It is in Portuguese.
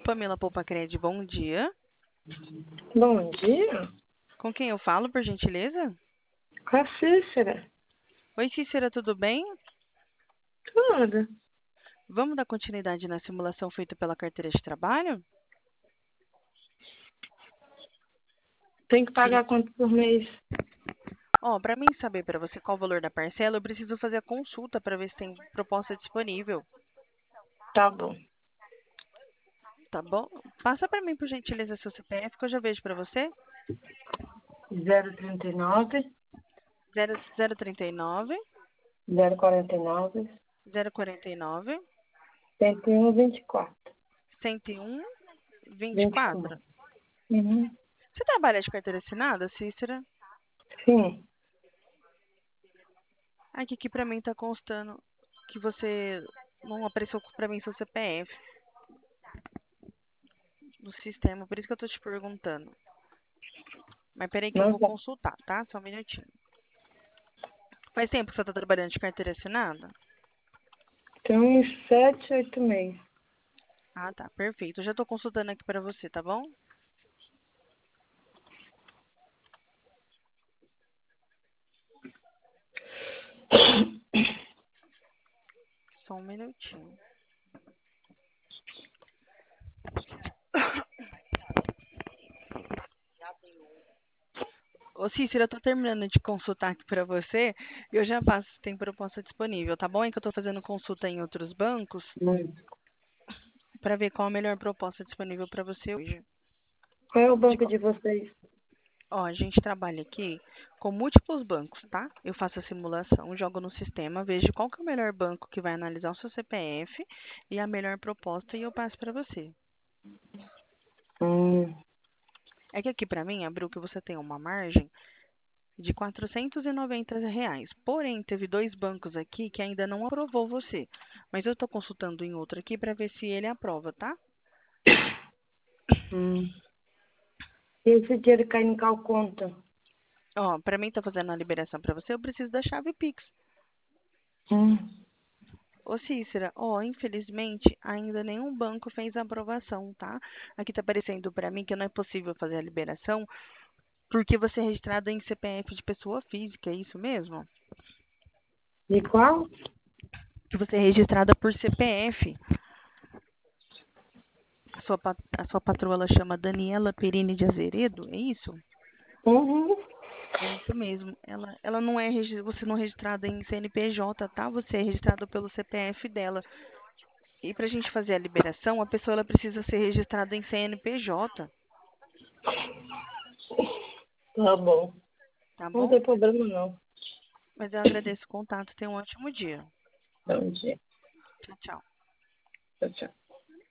Pamela Poupacred, bom dia. Bom dia, Com quem eu falo, por gentileza? com a Cícera. Oi, Cícera, tudo bem? Tudo. Vamos dar continuidade na simulação feita pela carteira de trabalho? Tem que Sim. pagar quanto por mês? Ó, para mim saber para você qual o valor da parcela, eu preciso fazer a consulta para ver se tem proposta disponível, Tá bom. tá bom? Passa para mim, por gentileza, seu CPF, que eu já vejo para você. 039, 039 049, 049 101, 24. 101 24. 24. Uhum. Você trabalha de carteira assinada, Cícera? Sim. Aqui para mim tá constando que você não apareceu para mim seu CPF no sistema, por isso que eu tô te perguntando. Mas peraí que eu Não, vou consultar, tá? Só um minutinho. Faz tempo que você tá trabalhando de carteira assinada? tem uns 7, 8 meses. Ah, tá, perfeito. Eu já tô consultando aqui para você, tá bom? Só um minutinho. Ô, Cícera, eu tô terminando de consultar aqui para você e eu já passo se tem proposta disponível, tá bom? É que eu tô fazendo consulta em outros bancos Muito. para ver qual a melhor proposta disponível para você hoje. Qual é o De banco de vocês? Ó, a gente trabalha aqui com múltiplos bancos, tá? Eu faço a simulação, jogo no sistema, vejo qual que é o melhor banco que vai analisar o seu CPF e a melhor proposta e eu passo para você. Hum. É que aqui para mim, abriu que você tem uma margem de R$ 490. Porém, teve dois bancos aqui que ainda não aprovou você. Mas eu estou consultando em outro aqui para ver se ele aprova, tá? Hum. E esse dinheiro cai em qual conta? Ó, para mim tá fazendo a liberação para você, eu preciso da chave Pix. Hum. Ô Cícera, ó, infelizmente ainda nenhum banco fez a aprovação, tá? Aqui tá aparecendo para mim que não é possível fazer a liberação porque você é registrada em CPF de pessoa física, é isso mesmo? De qual? Que você é registrada por CPF. A sua patroa ela chama Daniela Perini de Azeredo, é isso? Uhum. É isso mesmo. Ela não é você não é registrada em CNPJ, tá? Você é registrado pelo CPF dela. E para a gente fazer a liberação, a pessoa ela precisa ser registrada em CNPJ, Tá bom. tá Não bom? tem problema, não. Mas eu agradeço o contato. Tenha um ótimo dia. Bom dia. Tchau, tchau. Tchau, tchau.